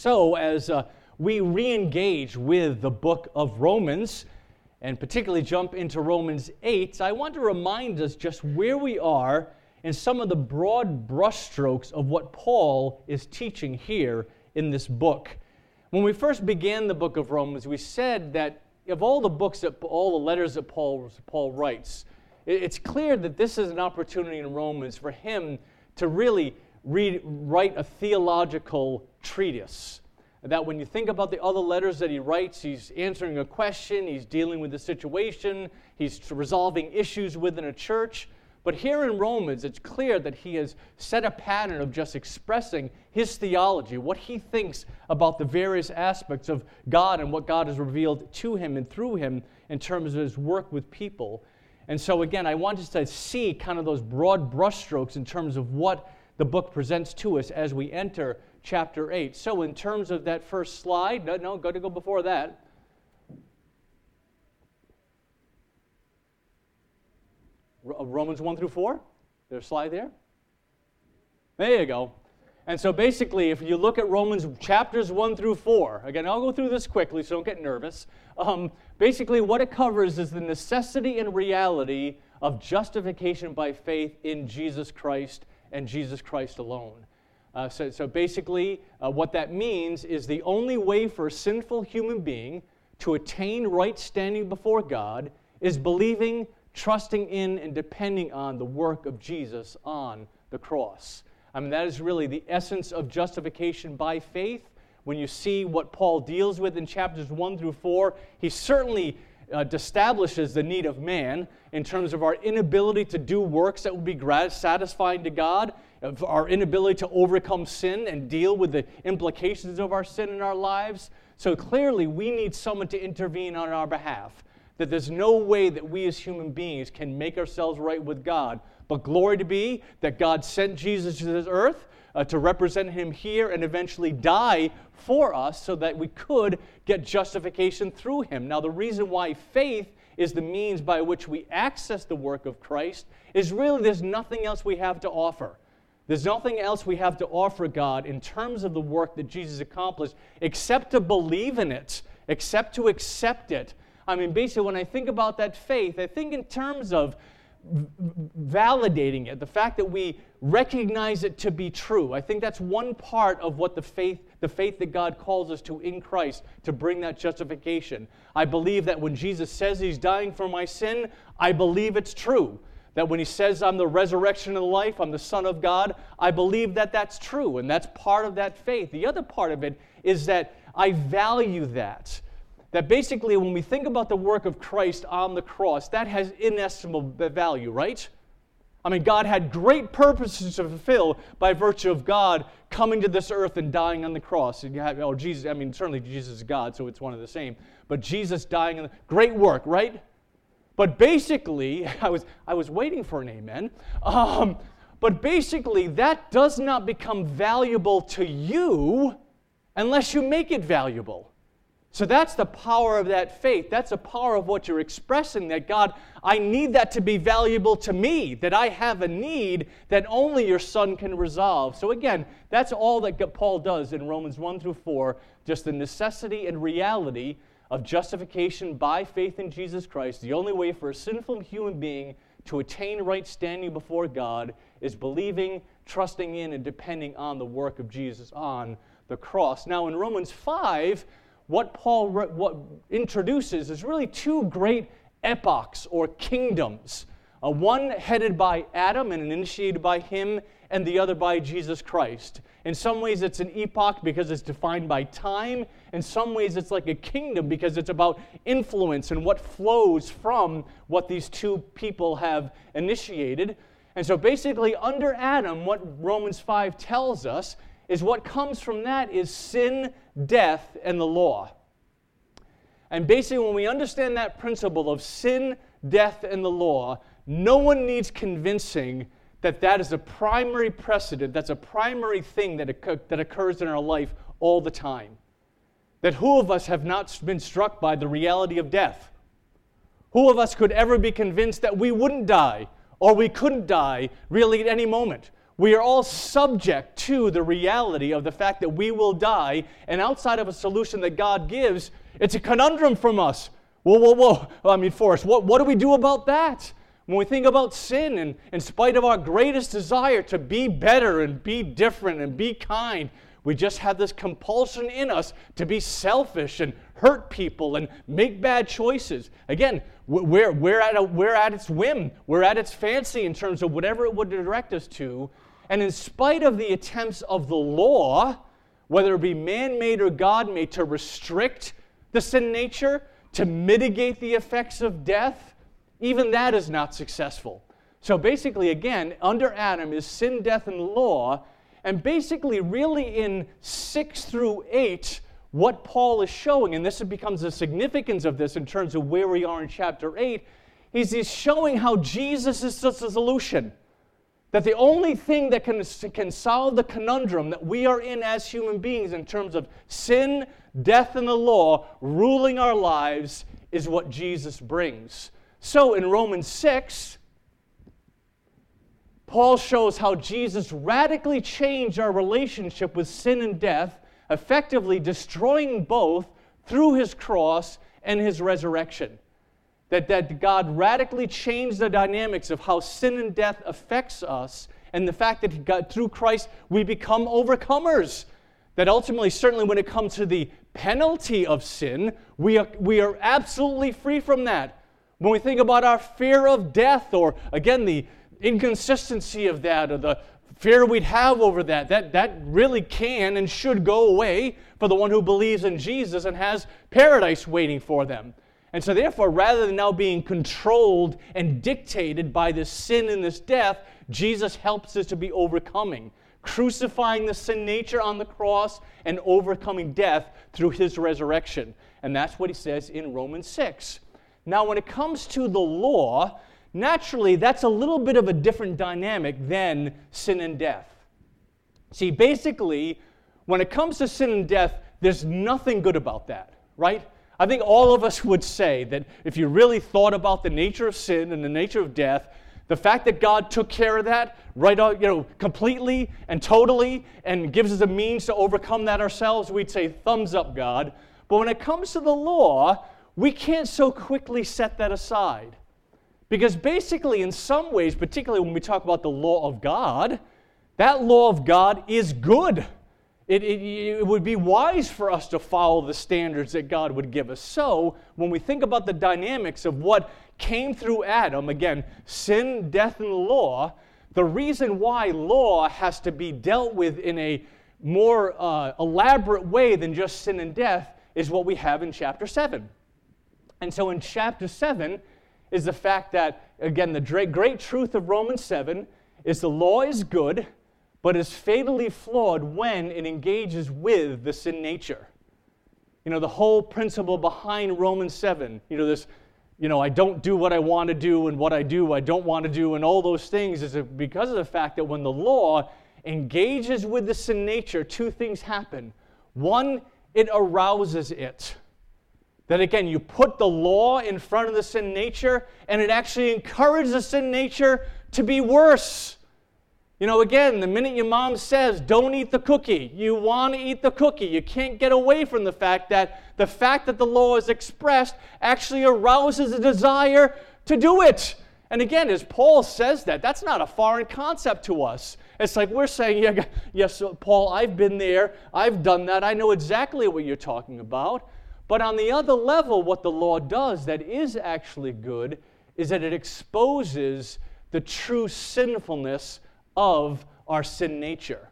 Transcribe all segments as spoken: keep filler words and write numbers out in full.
So as uh, we re-engage with the book of Romans, and particularly jump into Romans eight, I want to remind us just where we are in some of the broad brushstrokes of what Paul is teaching here in this book. When we first began the book of Romans, we said that of all the books, that all the letters that Paul, Paul writes, it's clear that this is an opportunity in Romans for him to really read, write a theological treatise. That when you think about the other letters that he writes, he's answering a question, he's dealing with a situation, he's resolving issues within a church. But here in Romans, it's clear that he has set a pattern of just expressing his theology, what he thinks about the various aspects of God and what God has revealed to him and through him in terms of his work with people. And so again, I want us to see kind of those broad brushstrokes in terms of what the book presents to us as we enter chapter eight. So in terms of that first slide, no, no, got to go before that. Romans one through four. There's a slide there. There you go. And so basically, if you look at Romans chapters one through four, again, I'll go through this quickly, so don't get nervous. Um, basically, what it covers is the necessity and reality of justification by faith in Jesus Christ and Jesus Christ alone. Uh, so, so basically, uh, what that means is the only way for a sinful human being to attain right standing before God is believing, trusting in, and depending on the work of Jesus on the cross. I mean, that is really the essence of justification by faith. When you see what Paul deals with in chapters one through four, he certainly uh, establishes the need of man in terms of our inability to do works that would be satisfying to God, of our inability to overcome sin and deal with the implications of our sin in our lives. So clearly, we need someone to intervene on our behalf. That there's no way that we as human beings can make ourselves right with God. But glory to be that God sent Jesus to this earth uh, to represent him here and eventually die for us so that we could get justification through him. Now, the reason why faith is the means by which we access the work of Christ is really there's nothing else we have to offer. There's nothing else we have to offer God in terms of the work that Jesus accomplished except to believe in it, except to accept it. I mean, basically, when I think about that faith, I think in terms of validating it, the fact that we recognize it to be true. I think that's one part of what the faith, the faith that God calls us to in Christ, to bring that justification. I believe that when Jesus says he's dying for my sin, I believe it's true. That when he says I'm the resurrection and the life, I'm the Son of God, I believe that that's true, and that's part of that faith. The other part of it is that I value that. That basically when we think about the work of Christ on the cross, that has inestimable value, right? I mean, God had great purposes to fulfill by virtue of God coming to this earth and dying on the cross. And you have, oh, Jesus, I mean, certainly Jesus is God, so it's one of the same. But Jesus dying, on the, great work, right? But basically, I was I was waiting for an amen. Um, but basically, that does not become valuable to you unless you make it valuable. So that's the power of that faith. That's the power of what you're expressing, that God, I need that to be valuable to me, that I have a need that only your Son can resolve. So again, that's all that Paul does in Romans one through four, just the necessity and reality of justification by faith in Jesus Christ. The only way for a sinful human being to attain right standing before God is believing, trusting in, and depending on the work of Jesus on the cross. Now in Romans five, what Paul re- what introduces is really two great epochs or kingdoms. Uh, one headed by Adam and initiated by him, and the other by Jesus Christ. In some ways it's an epoch because it's defined by time. In some ways it's like a kingdom because it's about influence and what flows from what these two people have initiated. And so basically under Adam, what Romans five tells us is what comes from that is sin, death, and the law. And basically when we understand that principle of sin, death, and the law, no one needs convincing that that is a primary precedent, that's a primary thing that, occur, that occurs in our life all the time. That who of us have not been struck by the reality of death? Who of us could ever be convinced that we wouldn't die, or we couldn't die really at any moment? We are all subject to the reality of the fact that we will die, and outside of a solution that God gives, it's a conundrum from us. Whoa, whoa, whoa. I mean, for us, what, what do we do about that? When we think about sin, and in spite of our greatest desire to be better and be different and be kind, we just have this compulsion in us to be selfish and hurt people and make bad choices. Again, we're, we're, at a, we're at its whim. We're at its fancy in terms of whatever it would direct us to. And in spite of the attempts of the law, whether it be man-made or God-made, to restrict the sin nature, to mitigate the effects of death, even that is not successful. So basically, again, under Adam is sin, death, and the law. And basically, really in six through eight, what Paul is showing, and this becomes the significance of this in terms of where we are in chapter eight, is he's showing how Jesus is the solution. That the only thing that can, can solve the conundrum that we are in as human beings in terms of sin, death, and the law ruling our lives is what Jesus brings. So in Romans six, Paul shows how Jesus radically changed our relationship with sin and death, effectively destroying both through his cross and his resurrection. That, that God radically changed the dynamics of how sin and death affects us, and the fact that God, through Christ we become overcomers. That ultimately, certainly when it comes to the penalty of sin, we are, we are absolutely free from that. When we think about our fear of death, or again, the inconsistency of that, or the fear we'd have over that, that, that really can and should go away for the one who believes in Jesus and has paradise waiting for them. And so therefore, rather than now being controlled and dictated by this sin and this death, Jesus helps us to be overcoming, crucifying the sin nature on the cross and overcoming death through his resurrection. And that's what he says in Romans six. Now, when it comes to the law, naturally, that's a little bit of a different dynamic than sin and death. See, basically, when it comes to sin and death, there's nothing good about that, right? I think all of us would say that if you really thought about the nature of sin and the nature of death, the fact that God took care of that right out, you know, completely and totally and gives us a means to overcome that ourselves, we'd say, thumbs up, God. But when it comes to the law, we can't so quickly set that aside. Because basically, in some ways, particularly when we talk about the law of God, that law of God is good. It, it, it would be wise for us to follow the standards that God would give us. So, when we think about the dynamics of what came through Adam, again, sin, death, and the law, the reason why law has to be dealt with in a more uh, elaborate way than just sin and death is what we have in chapter seven. And so in chapter seven is the fact that, again, the great, great truth of Romans seven is the law is good, but is fatally flawed when it engages with the sin nature. You know, the whole principle behind Romans seven, you know, this, you know, I don't do what I want to do, and what I do I don't want to do, and all those things is because of the fact that when the law engages with the sin nature, two things happen. One, it arouses it. That again, you put the law in front of the sin nature, and it actually encourages the sin nature to be worse. You know, again, the minute your mom says, don't eat the cookie, you want to eat the cookie. You can't get away from the fact that the fact that the law is expressed actually arouses a desire to do it. And again, as Paul says that, that's not a foreign concept to us. It's like we're saying, yeah, yes, Paul, I've been there, I've done that, I know exactly what you're talking about. But on the other level, what the law does that is actually good is that it exposes the true sinfulness of our sin nature.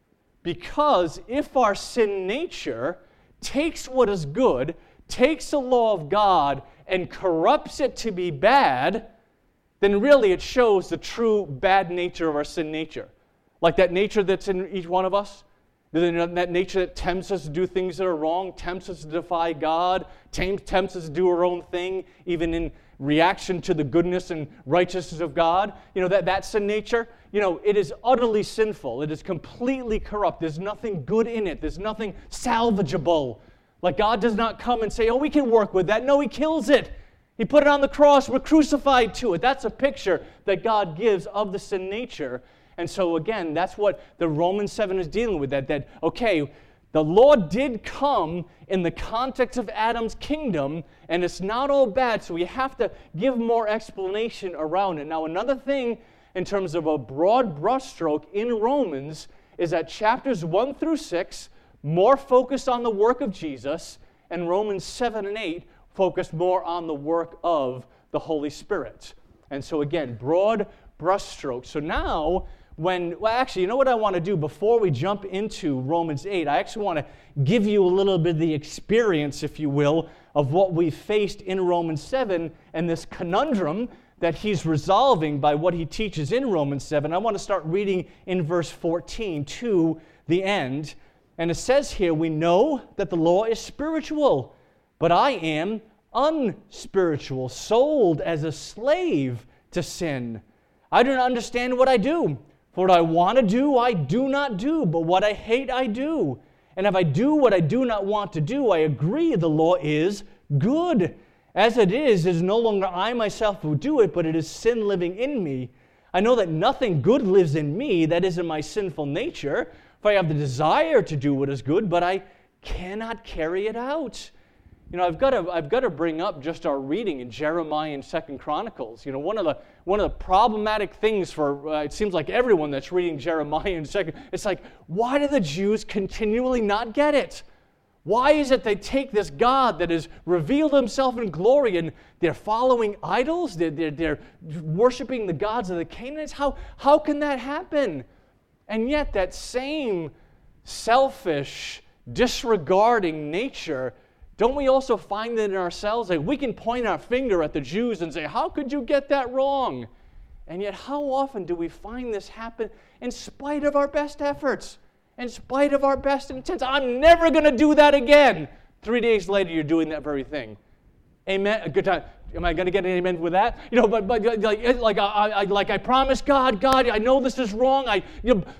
Because if our sin nature takes what is good, takes the law of God, and corrupts it to be bad, then really it shows the true bad nature of our sin nature. Like that nature that's in each one of us. That nature that tempts us to do things that are wrong, tempts us to defy God, tempts us to do our own thing, even in reaction to the goodness and righteousness of God. You know, that, that sin nature, you know, it is utterly sinful. It is completely corrupt. There's nothing good in it. There's nothing salvageable. Like God does not come and say, oh, we can work with that. No, He kills it. He put it on the cross. We're crucified to it. That's a picture that God gives of the sin nature. And so again, that's what the Romans seven is dealing with, that, that okay, the law did come in the context of Adam's kingdom, and it's not all bad, so we have to give more explanation around it. Now, another thing in terms of a broad brushstroke in Romans is that chapters one through six more focused on the work of Jesus, and Romans seven and eight focused more on the work of the Holy Spirit. And so again, broad brushstrokes. So now, when, well actually, you know what I want to do before we jump into Romans eight? I actually want to give you a little bit of the experience, if you will, of what we faced in Romans seven and this conundrum that he's resolving by what he teaches in Romans seven. I want to start reading in verse fourteen to the end. And it says here, we know that the law is spiritual, but I am unspiritual, sold as a slave to sin. I do not understand what I do. For what I want to do, I do not do, but what I hate, I do. And if I do what I do not want to do, I agree the law is good. As it is, it is no longer I myself who do it, but it is sin living in me. I know that nothing good lives in me, that is in my sinful nature. For I have the desire to do what is good, but I cannot carry it out. You know, I've got to I've got to bring up just our reading in Jeremiah and Second Chronicles. You know, one of the one of the problematic things for uh, it seems like everyone that's reading Jeremiah and Second, it's like, why do the Jews continually not get it? Why is it they take this God that has revealed himself in glory and they're following idols? They're, they're, they're worshiping the gods of the Canaanites? How, how can that happen? And yet that same selfish, disregarding nature, don't we also find that in ourselves? Like we can point our finger at the Jews and say, how could you get that wrong? And yet how often do we find this happen in spite of our best efforts? In spite of our best intents? I'm never going to do that again. Three days later, you're doing that very thing. Amen. A good time. Am I going to get an amen with that? You know, but, but like, like, I, I, like I promised God, God, I know this is wrong. I, you know,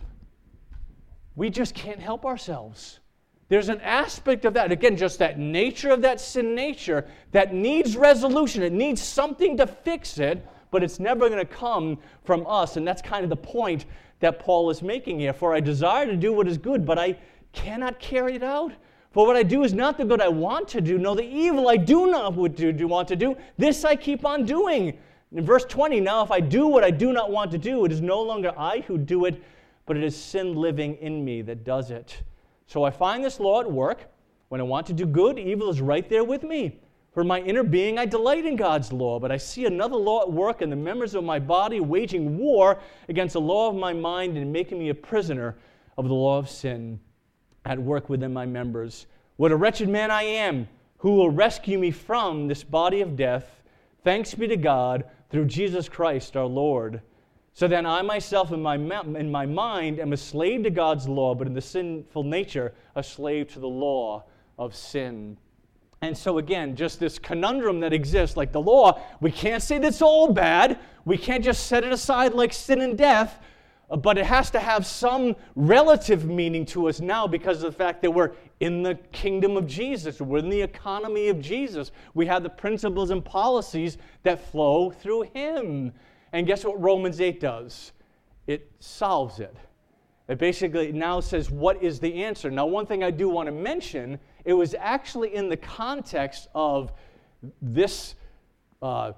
we just can't help ourselves. There's an aspect of that, again, just that nature of that sin nature that needs resolution. It needs something to fix it, but it's never going to come from us. And that's kind of the point that Paul is making here. For I desire to do what is good, but I cannot carry it out. For what I do is not the good I want to do, no, the evil I do not want to do. This I keep on doing. In verse twenty, now if I do what I do not want to do, it is no longer I who do it, but it is sin living in me that does it. So I find this law at work. When I want to do good, evil is right there with me. For my inner being, I delight in God's law, but I see another law at work in the members of my body, waging war against the law of my mind and making me a prisoner of the law of sin at work within my members. What a wretched man I am! Who will rescue me from this body of death? Thanks be to God through Jesus Christ our Lord. So then I myself in my, in my mind am a slave to God's law, but in the sinful nature a slave to the law of sin. And so again, just this conundrum that exists, like the law, we can't say that's all bad. We can't just set it aside like sin and death, but it has to have some relative meaning to us now because of the fact that we're in the kingdom of Jesus. We're in the economy of Jesus. We have the principles and policies that flow through him. And guess what Romans eight does? It solves it. It basically now says, what is the answer? Now, one thing I do want to mention, it was actually in the context of this, uh,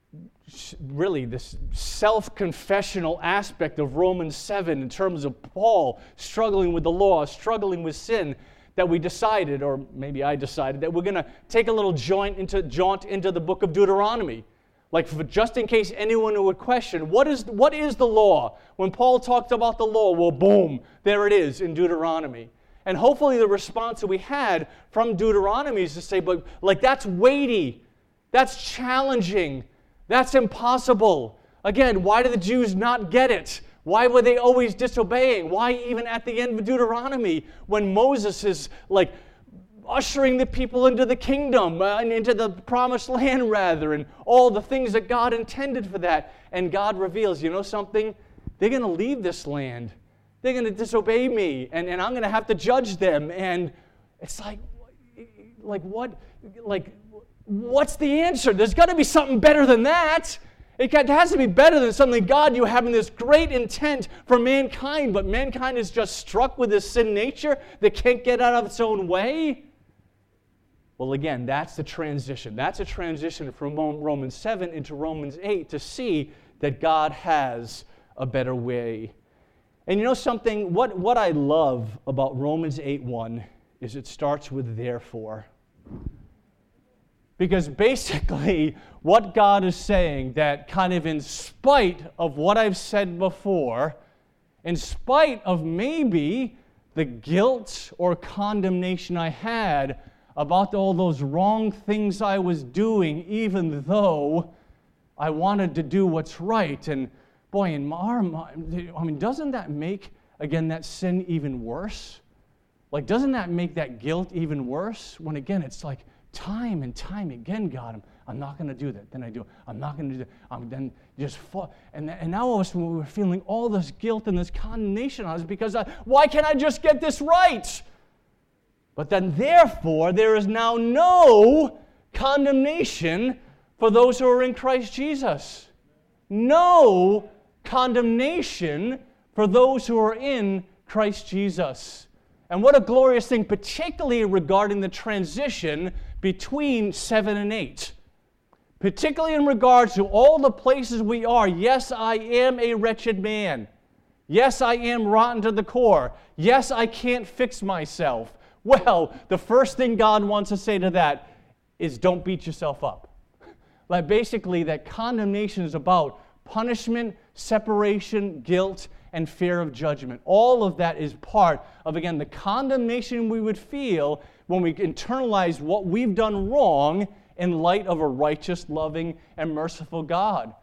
really, this self-confessional aspect of Romans seven in terms of Paul struggling with the law, struggling with sin, that we decided, or maybe I decided, that we're going to take a little jaunt into, jaunt into the book of Deuteronomy. Like, for, just in case anyone would question, what is, what is the law? When Paul talked about the law, well, boom, there it is in Deuteronomy. And hopefully the response that we had from Deuteronomy is to say, but like, that's weighty, that's challenging, that's impossible. Again, why did the Jews not get it? Why were they always disobeying? Why even at the end of Deuteronomy, when Moses is like, ushering the people into the kingdom, uh, and into the promised land, rather, and all the things that God intended for that. And God reveals, you know something? They're going to leave this land. They're going to disobey me, and, and I'm going to have to judge them. And it's like, like what? Like, what's the answer? There's got to be something better than that. It has to be better than something, God, you having this great intent for mankind, but mankind is just struck with this sin nature that can't get out of its own way. Well, again, that's the transition. That's a transition from Romans seven into Romans eight to see that God has a better way. And you know something? What, what I love about Romans eight one is it starts with therefore. Because basically, what God is saying, that kind of in spite of what I've said before, in spite of maybe the guilt or condemnation I had about all those wrong things I was doing, even though I wanted to do what's right. And boy, in our mind, I mean, doesn't that make, again, that sin even worse? Like, doesn't that make that guilt even worse? When, again, it's like, time and time again, God, I'm, I'm not going to do that. Then I do it. I'm not going to do that. I'm then just fall. And, and now all of a sudden we're feeling all this guilt and this condemnation on us because I, why can't I just get this right? But then therefore there is now no condemnation for those who are in Christ Jesus. No condemnation for those who are in Christ Jesus. And what a glorious thing, particularly regarding the transition between seven and eight. Particularly in regards to all the places we are. Yes, I am a wretched man. Yes, I am rotten to the core. Yes, I can't fix myself. Well, the first thing God wants to say to that is don't beat yourself up. Like basically that condemnation is about punishment, separation, guilt, and fear of judgment. All of that is part of, again, the condemnation we would feel when we internalize what we've done wrong in light of a righteous, loving, and merciful God.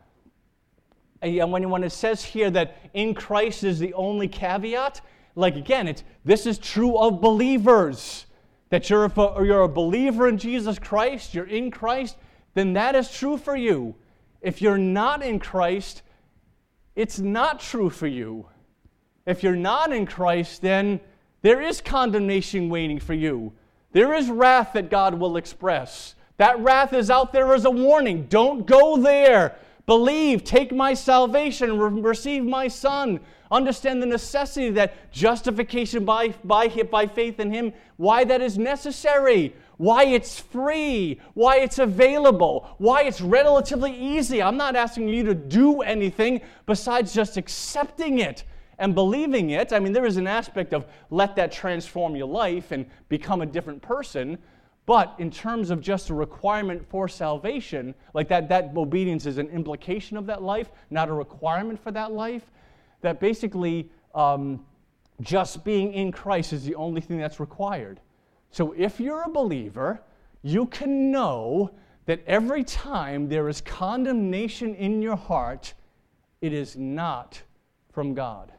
And when, when it says here that in Christ is the only caveat, like again, it's this is true of believers. That you're a, you're a believer in Jesus Christ, you're in Christ, then that is true for you. If you're not in Christ, it's not true for you. If you're not in Christ, then there is condemnation waiting for you. There is wrath that God will express. That wrath is out there as a warning. Don't go there. Believe, take my salvation, re- receive my Son. Understand the necessity that justification by, by, by faith in Him, why that is necessary, why it's free, why it's available, why it's relatively easy. I'm not asking you to do anything besides just accepting it and believing it. I mean, there is an aspect of let that transform your life and become a different person. But in terms of just a requirement for salvation, like that, that obedience is an implication of that life, not a requirement for that life, that basically um, just being in Christ is the only thing that's required. So if you're a believer, you can know that every time there is condemnation in your heart, it is not from God.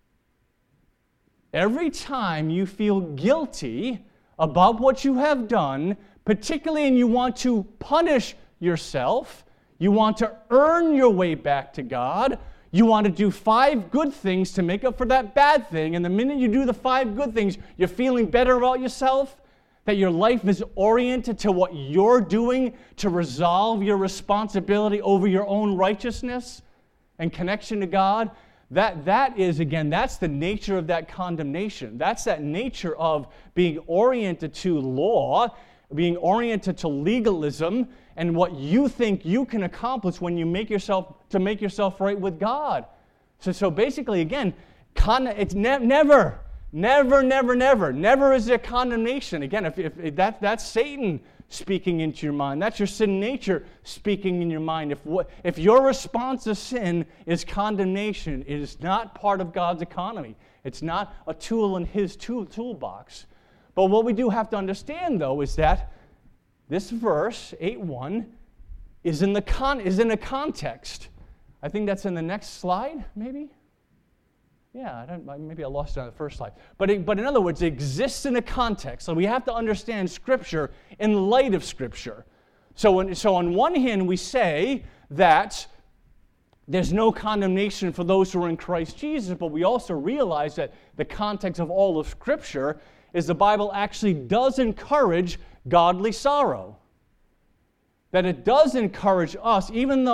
Every time you feel guilty about what you have done, particularly and you want to punish yourself, you want to earn your way back to God, you want to do five good things to make up for that bad thing, and the minute you do the five good things, you're feeling better about yourself, that your life is oriented to what you're doing to resolve your responsibility over your own righteousness and connection to God. That, that is, again, that's the nature of that condemnation. That's that nature of being oriented to law, being oriented to legalism, and what you think you can accomplish when you make yourself, to make yourself right with God. So, so basically, again, con- it's ne- never, never, never, never, never is there condemnation. Again, if, if, if that, that's Satan speaking into your mind. That's your sin nature speaking in your mind. If what, if your response to sin is condemnation, it is not part of God's economy. It's not a tool in His tool, toolbox. But what we do have to understand, though, is that this verse, eight one, is in the con, is in a context. I think that's in the next slide, maybe? Yeah, I don't, maybe I lost it on the first slide. But, it, but in other words, it exists in a context. So we have to understand Scripture in light of Scripture. So, when, so on one hand, we say that there's no condemnation for those who are in Christ Jesus, but we also realize that the context of all of Scripture is the Bible actually does encourage godly sorrow. That it does encourage us, even though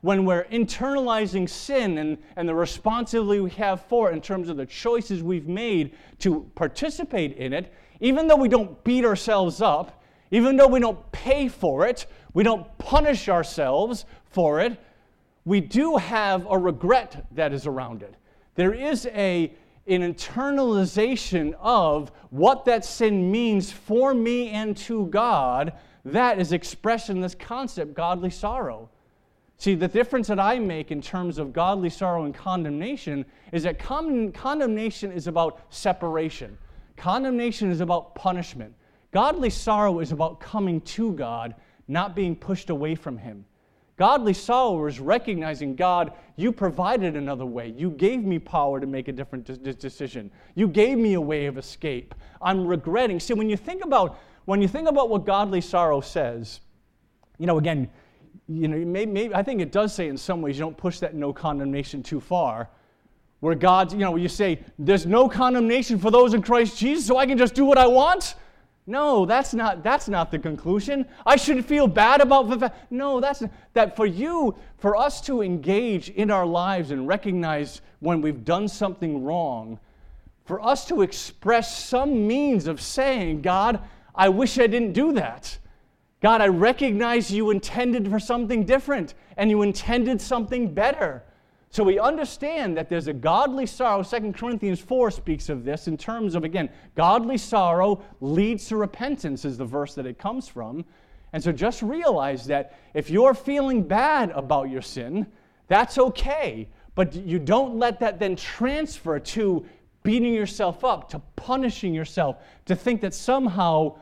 when we're internalizing sin and, and the responsibility we have for it in terms of the choices we've made to participate in it, even though we don't beat ourselves up, even though we don't pay for it, we don't punish ourselves for it, we do have a regret that is around it. There is a, an internalization of what that sin means for me and to God that is expressed in this concept, godly sorrow. See, the difference that I make in terms of godly sorrow and condemnation is that con- condemnation is about separation. Condemnation is about punishment. Godly sorrow is about coming to God, not being pushed away from Him. Godly sorrow is recognizing, God, you provided another way. You gave me power to make a different de- decision. You gave me a way of escape. I'm regretting. See, when you think about when you think about what godly sorrow says, you know, again, you know, maybe, maybe I think it does say in some ways you don't push that no condemnation too far. Where God, you know, you say there's no condemnation for those in Christ Jesus, so I can just do what I want. No, that's not that's not the conclusion. I shouldn't feel bad about the fact. No, that's not, that for you, for us to engage in our lives and recognize when we've done something wrong, for us to express some means of saying, God, I wish I didn't do that. God, I recognize you intended for something different, and you intended something better. So we understand that there's a godly sorrow. Second Corinthians four speaks of this in terms of, again, godly sorrow leads to repentance is the verse that it comes from. And so just realize that if you're feeling bad about your sin, that's okay. But you don't let that then transfer to beating yourself up, to punishing yourself, to think that somehow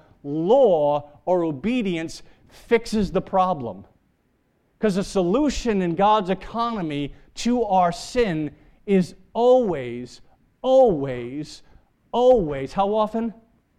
law or obedience fixes the problem. Because the solution in God's economy to our sin is always, always, always, how often?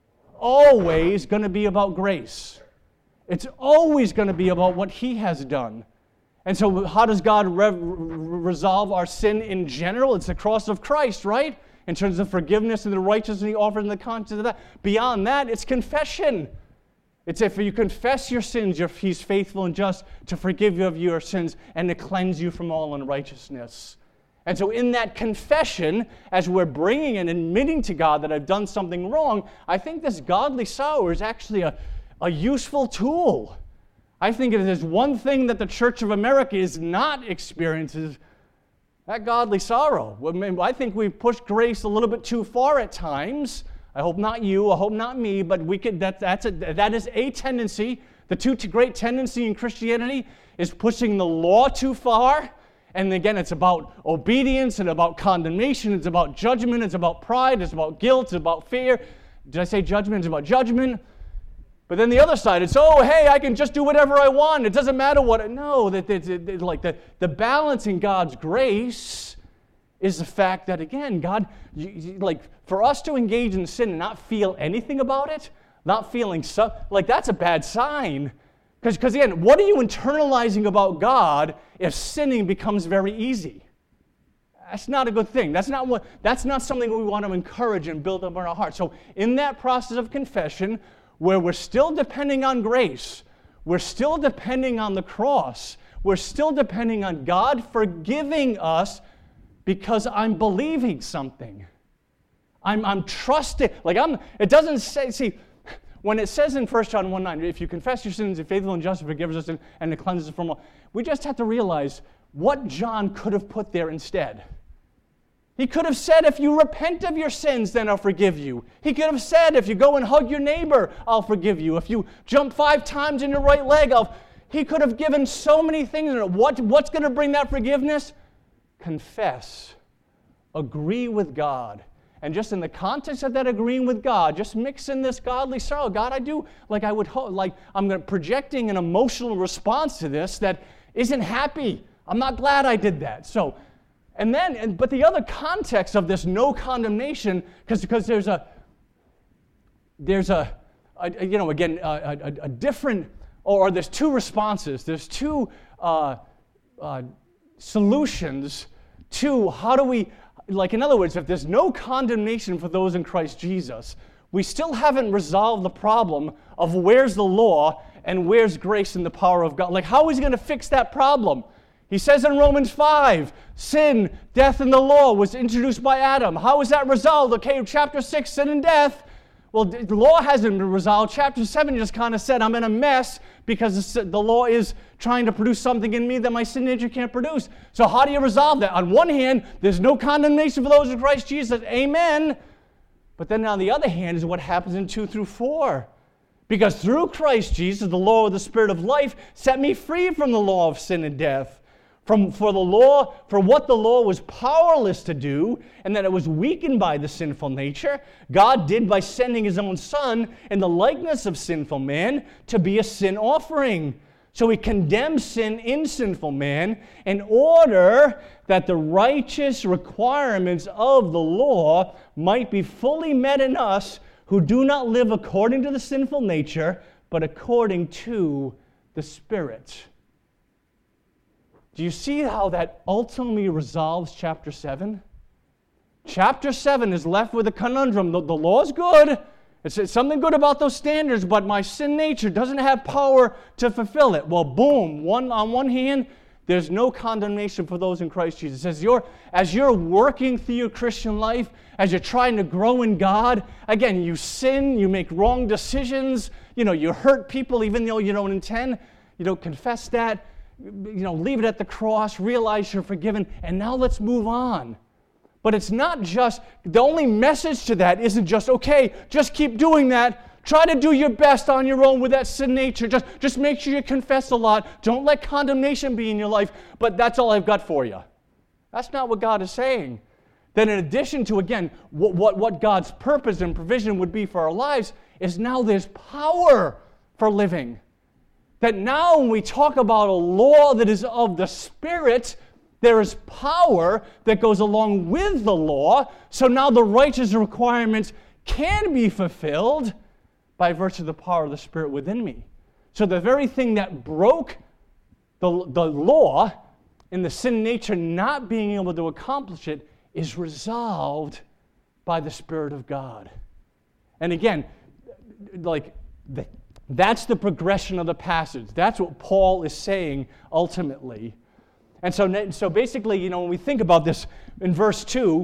Always going to be about grace. It's always going to be about what He has done. And so how does God re- resolve our sin in general? It's the cross of Christ, right? In terms of forgiveness and the righteousness He offers and the conscience of that. Beyond that, it's confession. It's if you confess your sins, He's faithful and just to forgive you of your sins and to cleanse you from all unrighteousness. And so in that confession, as we're bringing and admitting to God that I've done something wrong, I think this godly sorrow is actually a, a useful tool. I think if there's one thing that the Church of America is not experiencing, that godly sorrow. I think we've pushed grace a little bit too far at times. I hope not you, I hope not me, but we could. That, that's a, that is a tendency. The two great tendency in Christianity is pushing the law too far. And again, it's about obedience and about condemnation. It's about judgment. It's about pride. It's about guilt. It's about fear. Did I say judgment? It's about judgment. But then the other side, it's, oh, hey, I can just do whatever I want. It doesn't matter what. No, that, that, that like the, the balance in God's grace is the fact that, again, God, you, you, like, for us to engage in sin and not feel anything about it, not feeling, so, like, that's a bad sign. Because, again, what are you internalizing about God if sinning becomes very easy? That's not a good thing. That's not what. That's not something we want to encourage and build up in our hearts. So in that process of confession, where we're still depending on grace, we're still depending on the cross, we're still depending on God forgiving us because I'm believing something. I'm, I'm trusting. Like I'm. It doesn't say. See, when it says in First John one nine, if you confess your sins, He's faithful and just to forgive us and, and to cleanse us from all. We just have to realize what John could have put there instead. He could have said, if you repent of your sins, then I'll forgive you. He could have said, if you go and hug your neighbor, I'll forgive you. If you jump five times in your right leg, I'll... He could have given so many things. What, what's going to bring that forgiveness? Confess. Agree with God. And just in the context of that agreeing with God, just mix in this godly sorrow. God, I do, like I would hope, like I'm projecting an emotional response to this that isn't happy. I'm not glad I did that. So, and then, and, but the other context of this no condemnation, because because there's a, there's a, a you know, again, a, a, a different, or there's two responses. There's two uh, uh, solutions to how do we, like in other words, if there's no condemnation for those in Christ Jesus, we still haven't resolved the problem of where's the law and where's grace and the power of God. Like how is He going to fix that problem? He says in Romans five, sin, death, and the law was introduced by Adam. How was that resolved? Okay, chapter six, sin and death. Well, the law hasn't been resolved. Chapter seven just kind of said I'm in a mess because the law is trying to produce something in me that my sin nature can't produce. So how do you resolve that? On one hand, there's no condemnation for those in Christ Jesus. Amen. But then on the other hand is what happens in two through four. Because through Christ Jesus, the law of the Spirit of life set me free from the law of sin and death. From, for the law, for what the law was powerless to do, and that it was weakened by the sinful nature, God did by sending his own Son in the likeness of sinful man to be a sin offering. So he condemned sin in sinful man in order that the righteous requirements of the law might be fully met in us who do not live according to the sinful nature, but according to the Spirit. Do you see how that ultimately resolves chapter seven? Chapter seven is left with a conundrum. The, the law is good. It's, it's something good about those standards, but my sin nature doesn't have power to fulfill it. Well, boom. One, on one hand, there's no condemnation for those in Christ Jesus. As you're, as you're working through your Christian life, as you're trying to grow in God, again, you sin, you make wrong decisions, you know, you hurt people even though you don't intend. You don't confess that. You know, leave it at the cross, realize you're forgiven, and now let's move on. But it's not just, the only message to that isn't just, okay, just keep doing that. Try to do your best on your own with that sin nature. Just, just make sure you confess a lot. Don't let condemnation be in your life, but that's all I've got for you. That's not what God is saying. Then in addition to, again, what, what, what God's purpose and provision would be for our lives, is now there's power for living. That now when we talk about a law that is of the Spirit, there is power that goes along with the law. So now the righteous requirements can be fulfilled by virtue of the power of the Spirit within me. So the very thing that broke the, the law in the sin nature not being able to accomplish it is resolved by the Spirit of God. And again, like the That's the progression of the passage. That's what Paul is saying ultimately. And so, so basically, you know, when we think about this in verse two,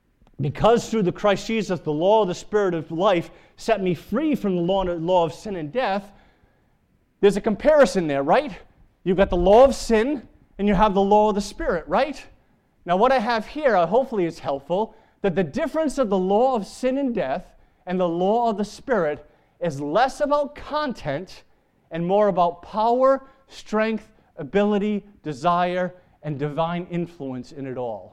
because through the Christ Jesus, the law of the Spirit of life set me free from the law, law of sin and death, there's a comparison there, right? You've got the law of sin and you have the law of the Spirit, right? Now what I have here, uh, hopefully is helpful, that the difference of the law of sin and death and the law of the Spirit is less about content and more about power, strength, ability, desire, and divine influence in it all.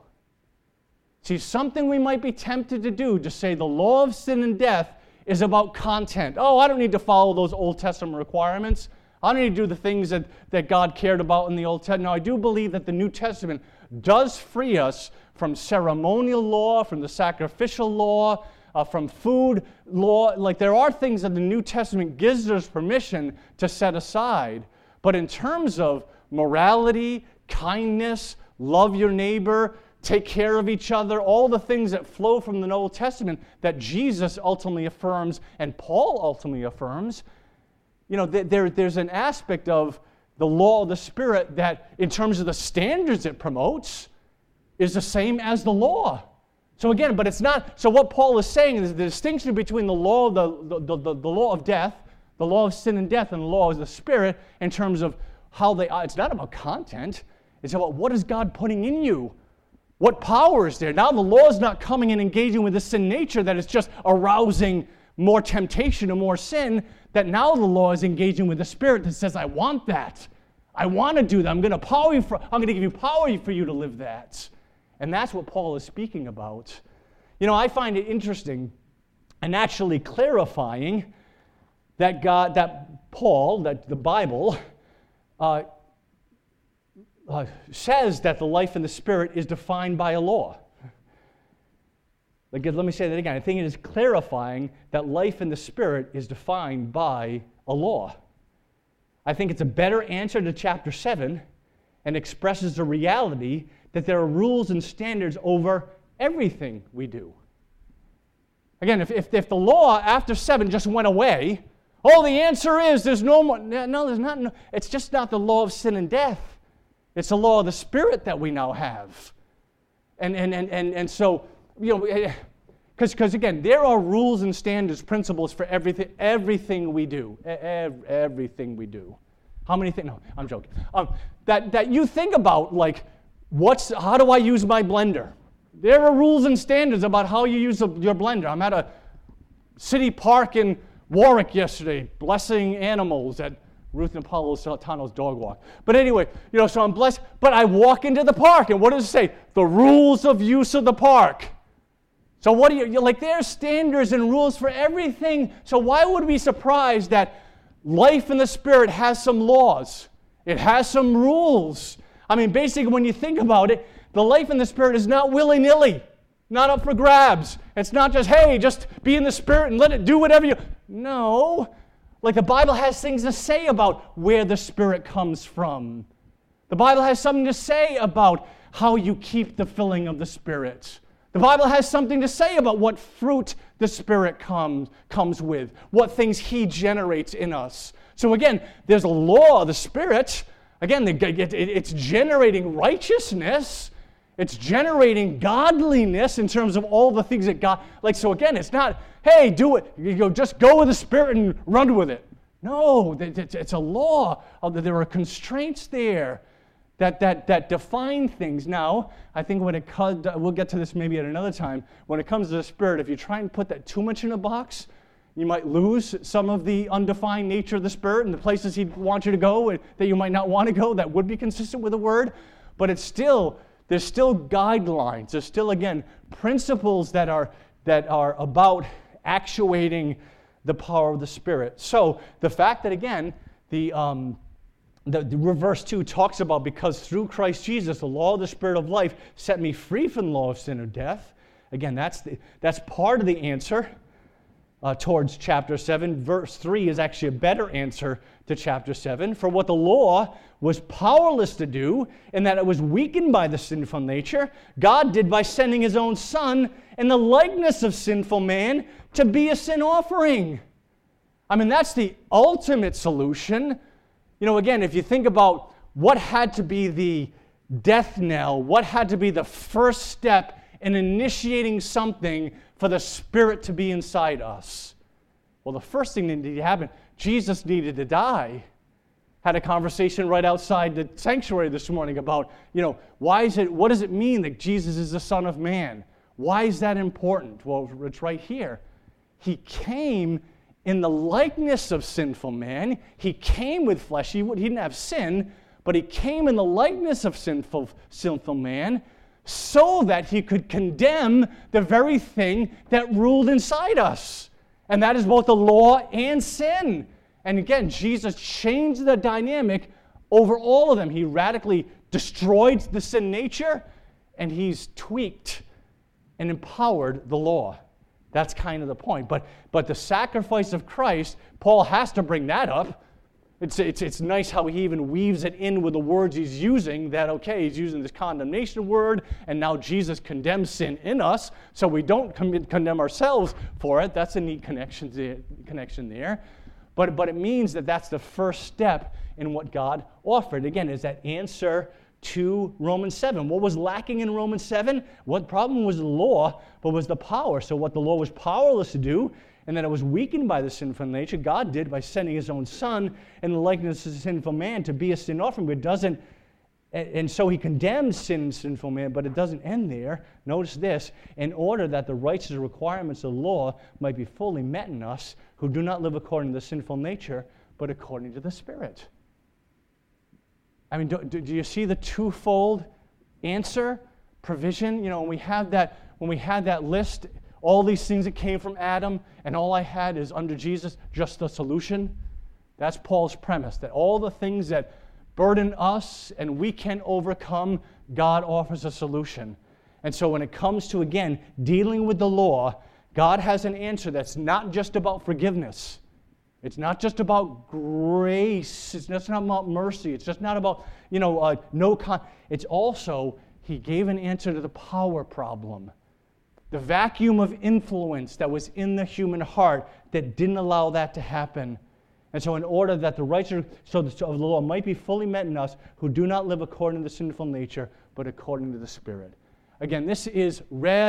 See, something we might be tempted to do to say the law of sin and death is about content. Oh, I don't need to follow those Old Testament requirements. I don't need to do the things that, that God cared about in the Old Testament. Now, I do believe that the New Testament does free us from ceremonial law, from the sacrificial law, Uh, from food law. Like there are things that the New Testament gives us permission to set aside. But in terms of morality, kindness, love your neighbor, take care of each other, all the things that flow from the Old Testament that Jesus ultimately affirms and Paul ultimately affirms, you know, th- there, there's an aspect of the law of the Spirit that in terms of the standards it promotes is the same as the law. So again, but it's not, so what Paul is saying is the distinction between the law of the, the, the, the law of death, the law of sin and death, and the law of the Spirit in terms of how they are. It's not about content. It's about what is God putting in you? What power is there? Now the law is not coming and engaging with the sin nature that is just arousing more temptation or more sin, that now the law is engaging with the Spirit that says, I want that. I want to do that. I'm going to power you for, I'm going to give you power for you to live that. And that's what Paul is speaking about. You know, I find it interesting and actually clarifying that God, that Paul, that the Bible, uh, uh, says that the life in the Spirit is defined by a law. Like, let me say that again. I think it is clarifying that life in the Spirit is defined by a law. I think it's a better answer to chapter seven and expresses the reality that there are rules and standards over everything we do. Again, if, if, if the law after seven just went away, oh, the answer is there's no more. No, there's not. No, it's just not the law of sin and death. It's the law of the Spirit that we now have. And and and and, and so, you know, because because again, there are rules and standards, principles for everything everything we do. Every, everything we do. How many things? No, I'm joking. Um, that that you think about, like, what's how do I use my blender? There are rules and standards about how you use a, your blender. I'm at a city park in Warwick yesterday, blessing animals at Ruth and Paulo Tano's dog walk. But anyway, you know, so I'm blessed. But I walk into the park, and what does it say? The rules of use of the park. So what do you, you're like, there's standards and rules for everything. So why would we be surprised that life in the Spirit has some laws? It has some rules. I mean, basically, when you think about it, the life in the Spirit is not willy-nilly, not up for grabs. It's not just, hey, just be in the Spirit and let it do whatever you... No. Like, the Bible has things to say about where the Spirit comes from. The Bible has something to say about how you keep the filling of the Spirit. The Bible has something to say about what fruit the Spirit comes, comes with, what things He generates in us. So again, there's a law of the Spirit. Again, it's generating righteousness. It's generating godliness in terms of all the things that God... Like, so again, it's not, hey, do it. You go, just go with the Spirit and run with it. No, it's a law. There are constraints there that that that define things. Now, I think when it comes... We'll get to this maybe at another time. When it comes to the Spirit, if you try and put that too much in a box, you might lose some of the undefined nature of the Spirit and the places He'd want you to go that you might not want to go that would be consistent with the Word. But it's still... There's still guidelines. There's still, again, principles that are that are about actuating the power of the Spirit. So the fact that, again, the, um, the, the verse two talks about, because through Christ Jesus, the law of the Spirit of life set me free from the law of sin and death. Again, that's the, that's part of the answer uh, towards chapter seven. Verse three is actually a better answer to chapter seven. For what the law was powerless to do, in that it was weakened by the sinful nature, God did by sending His own Son in the likeness of sinful man to be a sin offering. I mean, that's the ultimate solution. You know, again, if you think about what had to be the death knell, what had to be the first step in initiating something for the Spirit to be inside us. Well, the first thing that needed to happen, Jesus needed to die. Had a conversation right outside the sanctuary this morning about, you know, why is it, what does it mean that Jesus is the Son of Man? Why is that important? Well, it's right here. He came in the likeness of sinful man. He came with flesh. He, he didn't have sin, but He came in the likeness of sinful, sinful man so that He could condemn the very thing that ruled inside us. And that is both the law and sin. And again, Jesus changed the dynamic over all of them. He radically destroyed the sin nature, and He's tweaked and empowered the law. That's kind of the point. But but the sacrifice of Christ, Paul has to bring that up. It's, it's, it's nice how he even weaves it in with the words he's using, that, okay, he's using this condemnation word, and now Jesus condemns sin in us, so we don't con- condemn ourselves for it. That's a neat connection there. Connection there. But, but it means that that's the first step in what God offered. Again, is that answer to Romans seven. What was lacking in Romans seven? What problem was the law, but was the power. So what the law was powerless to do, and that it was weakened by the sinful nature, God did by sending His own Son in the likeness of a sinful man to be a sin offering. But it doesn't, and so He condemns sin and sinful man, but it doesn't end there. Notice this: in order that the righteous requirements of the law might be fully met in us, who do not live according to the sinful nature, but according to the Spirit. I mean, do, do you see the twofold answer? Provision. You know, when we had that, when we had that list, all these things that came from Adam, and all I had is under Jesus, just the solution. That's Paul's premise, that all the things that burden us and we can overcome, God offers a solution. And so when it comes to, again, dealing with the law, God has an answer that's not just about forgiveness. It's not just about grace. It's just not about mercy. It's just not about, you know, uh, no con. It's also, He gave an answer to the power problem. The vacuum of influence that was in the human heart that didn't allow that to happen. And so in order that the righteousness so the, of the law might be fully met in us who do not live according to the sinful nature, but according to the Spirit. Again, this is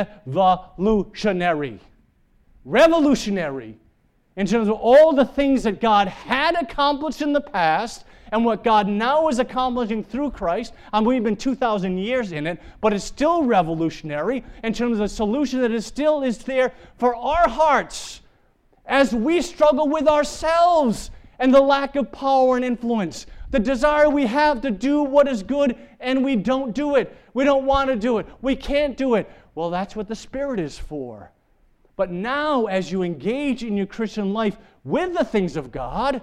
revolutionary. Revolutionary. In terms of all the things that God had accomplished in the past and what God now is accomplishing through Christ. I mean, we've been two thousand years in it, but it's still revolutionary in terms of the solution that is still is there for our hearts as we struggle with ourselves and the lack of power and influence. The desire we have to do what is good and we don't do it. We don't want to do it. We can't do it. Well, that's what the Spirit is for. But now, as you engage in your Christian life with the things of God,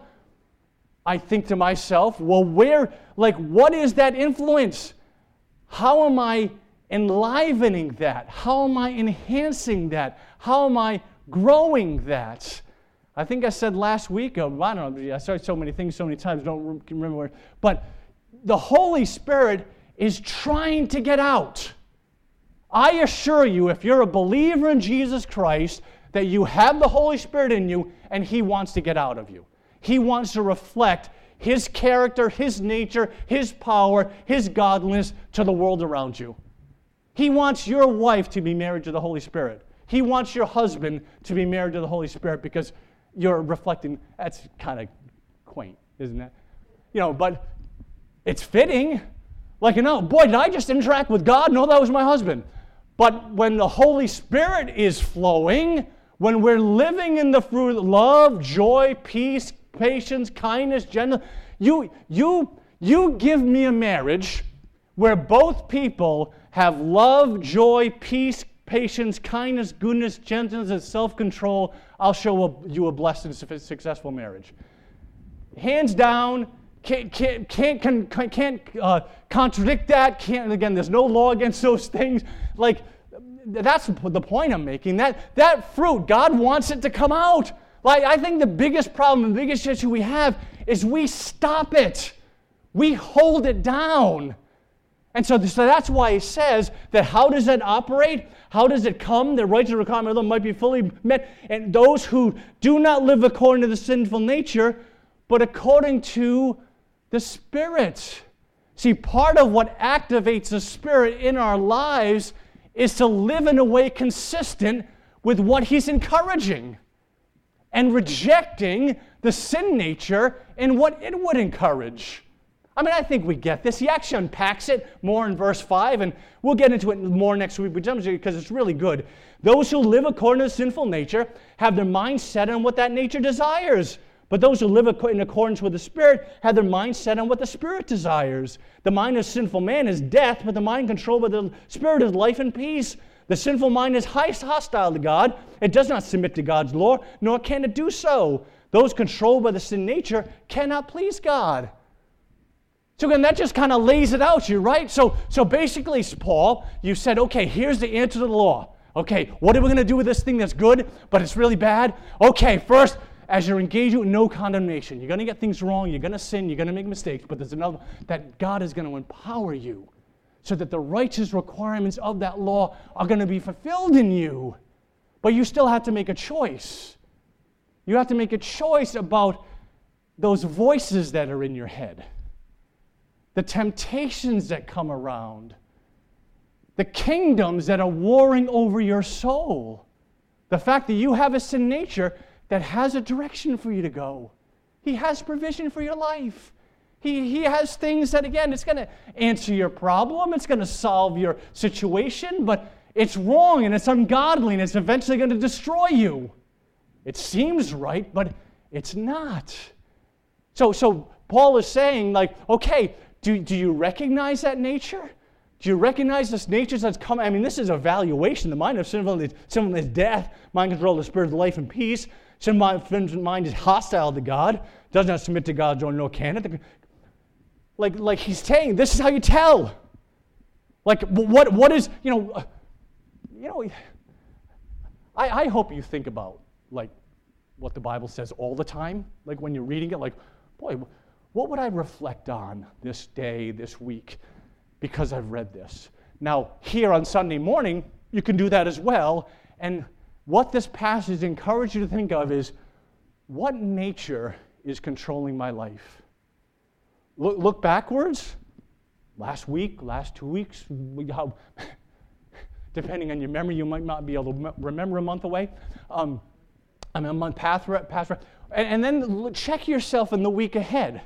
I think to myself, well, where, like, what is that influence? How am I enlivening that? How am I enhancing that? How am I growing that? I think I said last week, I don't know, I said so many things so many times, don't remember, but the Holy Spirit is trying to get out. I assure you, if you're a believer in Jesus Christ, that you have the Holy Spirit in you, and He wants to get out of you. He wants to reflect His character, His nature, His power, His godliness to the world around you. He wants your wife to be married to the Holy Spirit. He wants your husband to be married to the Holy Spirit because you're reflecting. That's kind of quaint, isn't it? You know, but it's fitting. Like, you know, boy, did I just interact with God? No, that was my husband. But when the Holy Spirit is flowing, when we're living in the fruit of love, joy, peace, patience, kindness, gentleness, you, you, you give me a marriage where both people have love, joy, peace, patience, kindness, goodness, gentleness, and self-control, I'll show you a blessed and successful marriage. Hands down, can't, can't, can't, can't uh, contradict that. Can't, again, there's no law against those things. Like, that's the point I'm making. That, that fruit, God wants it to come out. Like, I think the biggest problem, the biggest issue we have is we stop it. We hold it down. And so, so that's why he says that how does that operate? How does it come? The righteous requirement of them might be fully met. And those who do not live according to the sinful nature, but according to the Spirit. See, part of what activates the Spirit in our lives is to live in a way consistent with what He's encouraging and rejecting the sin nature and what it would encourage. I mean, I think we get this. He actually unpacks it more in verse five, and we'll get into it more next week because it's really good. Those who live according to the sinful nature have their mind set on what that nature desires. But those who live in accordance with the Spirit have their mind set on what the Spirit desires. The mind of sinful man is death, but the mind controlled by the Spirit is life and peace. The sinful mind is hostile to God. It does not submit to God's law, nor can it do so. Those controlled by the sin nature cannot please God. So again, that just kind of lays it out to you, right? So, so basically, Paul, you said, okay, here's the answer to the law. Okay, what are we going to do with this thing that's good, but it's really bad? Okay, first, as you're engaging with no condemnation, you're going to get things wrong, you're going to sin, you're going to make mistakes, but there's another, that God is going to empower you so that the righteous requirements of that law are going to be fulfilled in you. But you still have to make a choice. You have to make a choice about those voices that are in your head, the temptations that come around, the kingdoms that are warring over your soul, the fact that you have a sin nature that has a direction for you to go. He has provision for your life. He, he has things that, again, it's going to answer your problem. It's going to solve your situation, but it's wrong and it's ungodly and it's eventually going to destroy you. It seems right, but it's not. So, so Paul is saying, like, okay, do, do you recognize that nature? Do you recognize this nature that's coming? I mean, this is evaluation. The mind of sinfulness is death. Mind control of the spirit of life and peace. Sin mind is hostile to God, does not submit to God's own, nor can it. Like, like he's saying, this is how you tell. Like, what, what is, you know, uh, you know, I, I hope you think about, like, what the Bible says all the time. Like, when you're reading it, like, boy, what would I reflect on this day, this week, because I've read this? Now, here on Sunday morning, you can do that as well, and what this passage encourages you to think of is, what nature is controlling my life. Look, look backwards. Last week, last two weeks, we, how, depending on your memory, you might not be able to remember a month away. Um, I'm a month past, past and, and then check yourself in the week ahead.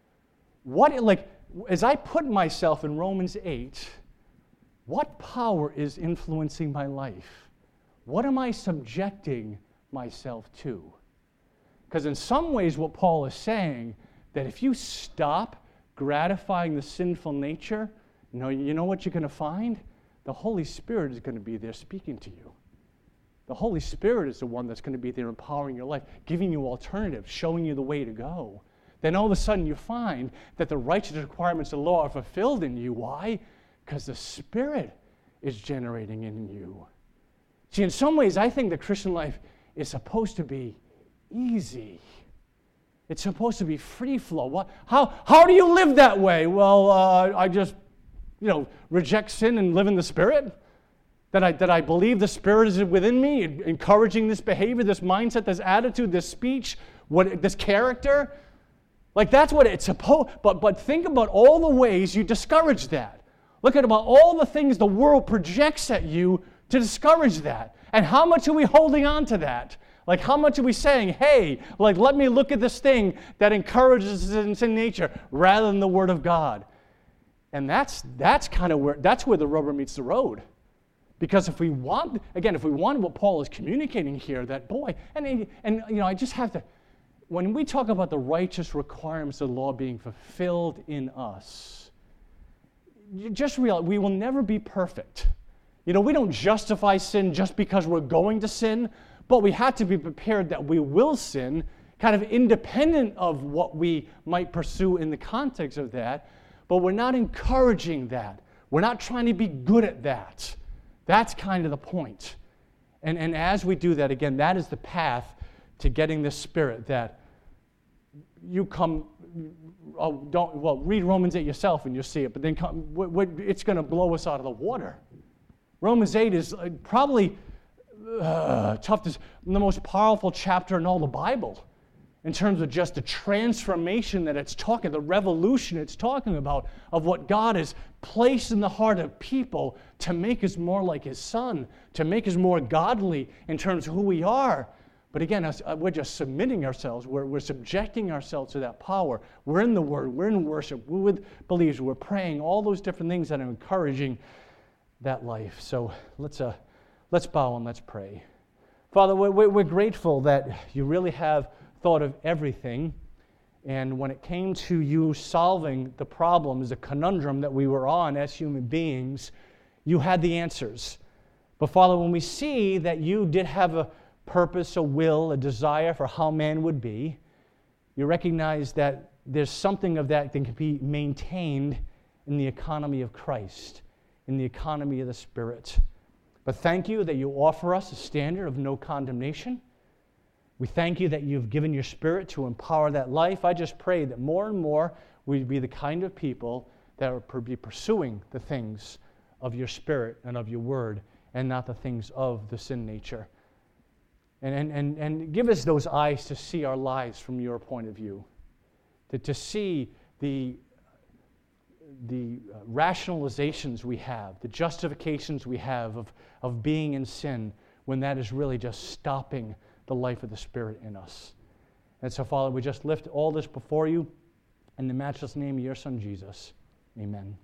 What, like, as I put myself in Romans eight, what power is influencing my life? What am I subjecting myself to? Because in some ways, what Paul is saying, that if you stop gratifying the sinful nature, you know, you know what you're going to find? The Holy Spirit is going to be there speaking to you. The Holy Spirit is the one that's going to be there empowering your life, giving you alternatives, showing you the way to go. Then all of a sudden you find that the righteous requirements of the law are fulfilled in you. Why? Because the Spirit is generating in you. See, in some ways, I think the Christian life is supposed to be easy. It's supposed to be free flow. What, how, how do you live that way? Well, uh, I just, you know, reject sin and live in the Spirit. That I, that I believe the Spirit is within me, encouraging this behavior, this mindset, this attitude, this speech, what, this character. Like that's what it's supposed, but, but think about all the ways you discourage that. Look at about all the things the world projects at you to discourage that. And how much are we holding on to that? Like how much are we saying, hey, like let me look at this thing that encourages sin nature rather than the Word of God. And that's that's kind of where that's where the rubber meets the road. Because if we want, again, if we want what Paul is communicating here, that boy, and and you know, I just have to, when we talk about the righteous requirements of the law being fulfilled in us, you just realize we will never be perfect. You know, we don't justify sin just because we're going to sin, but we have to be prepared that we will sin, kind of independent of what we might pursue in the context of that, but we're not encouraging that. We're not trying to be good at that. That's kind of the point. And, and as we do that, again, that is the path to getting the Spirit that you come, oh, don't, well, read Romans eight yourself and you'll see it, but then come, it's going to blow us out of the water. Romans eight is probably uh, tough to, the most powerful chapter in all the Bible in terms of just the transformation that it's talking, the revolution it's talking about of what God has placed in the heart of people to make us more like His Son, to make us more godly in terms of who we are. But again, we're just submitting ourselves. We're, we're subjecting ourselves to that power. We're in the Word. We're in worship. We're with believers. We're praying. All those different things that are encouraging that life. So let's uh, let's bow and let's pray. Father, we're, we're grateful that you really have thought of everything. And when it came to you solving the problems, the conundrum that we were on as human beings, you had the answers. But Father, when we see that you did have a purpose, a will, a desire for how man would be, you recognize that there's something of that that can be maintained in the economy of Christ, in the economy of the Spirit. But thank you that you offer us a standard of no condemnation. We thank you that you've given your Spirit to empower that life. I just pray that more and more we'd be the kind of people that would be pursuing the things of your Spirit and of your Word and not the things of the sin nature. And, and, and, and give us those eyes to see our lives from your point of view, to, to see the, the rationalizations we have, the justifications we have of, of being in sin when that is really just stopping the life of the Spirit in us. And so, Father, we just lift all this before you in the matchless name of your Son, Jesus. Amen.